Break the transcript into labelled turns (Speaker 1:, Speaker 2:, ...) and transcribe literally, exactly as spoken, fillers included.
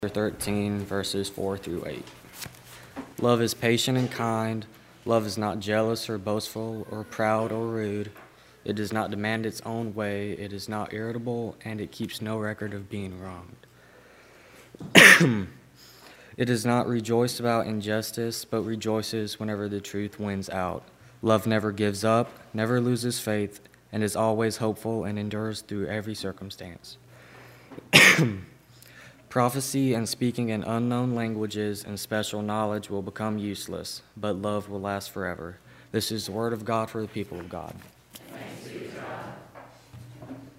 Speaker 1: thirteen, verses four through eight. Love is patient and kind. Love is not jealous or boastful or proud or rude. It does not demand its own way. It is not irritable, and it keeps no record of being wronged. It does not rejoice about injustice, but rejoices whenever the truth wins out. Love never gives up, never loses faith, and is always hopeful and endures through every circumstance. Prophecy and speaking in unknown languages and special knowledge will become useless, but love will last forever. This is the word of God for the people of God.